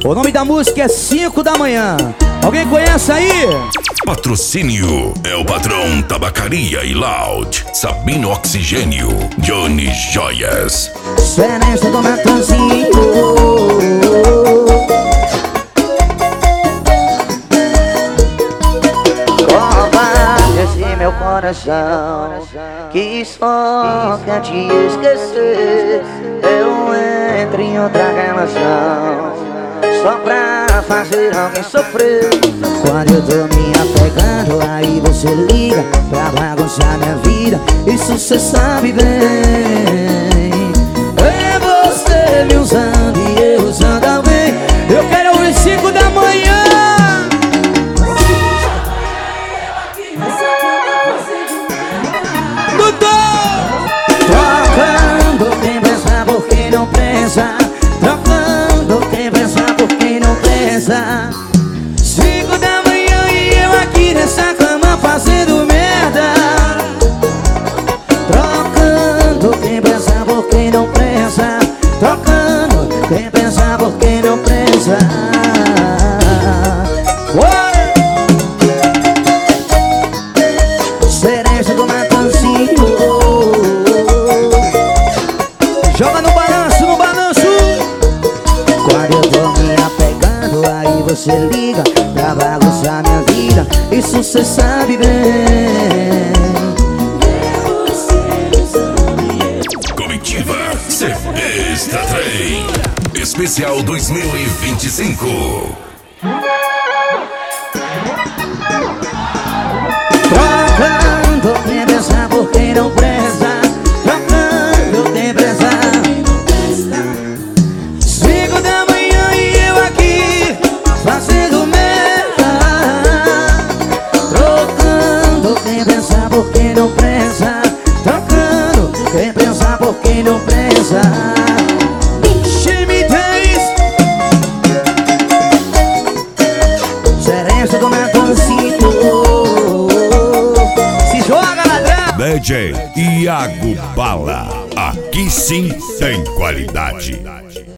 O nome da música é 5 da manhã. Alguém conhece aí? Patrocínio é o patrão Tabacaria e Loud, Sabino Oxigênio, Johnny Joias. Seresta do Natanzinho. Esse meu coração que só quer te esquecer. Eu entro em outra relação só pra fazer alguém sofrer. Quando eu tô me apegando, aí você liga pra bagunçar minha vida. Isso cê sabe bem. É você me usando e eu usando alguém. Eu quero ouvir 5 da manhã. Trocando quem pensa por quem não pensa. Trocando quem pensa por quem não pensa. 5 da manhã e eu aqui nessa cama fazendo merda. Trocando quem pensa por quem não pensa. Trocando quem pensa por quem não pensa. Seresta do Natanzinho. Joga no balanço, no balanço. Quando eu tô me apegando, aí você liga pra bagunçar minha vida. Isso cê sabe bem. Comitiva Extra Trem Especial 2025. Trocando quem pensa por quem não presta. Trocando quem pensa. 5 da manhã e eu aqui fazendo merda. Trocando quem pensa por quem não pensa. Trocando quem pensa por quem não pensa. Seresta do Natanzinho. Se joga, ladrão. DJ Iago Bala. Aqui sim tem qualidade.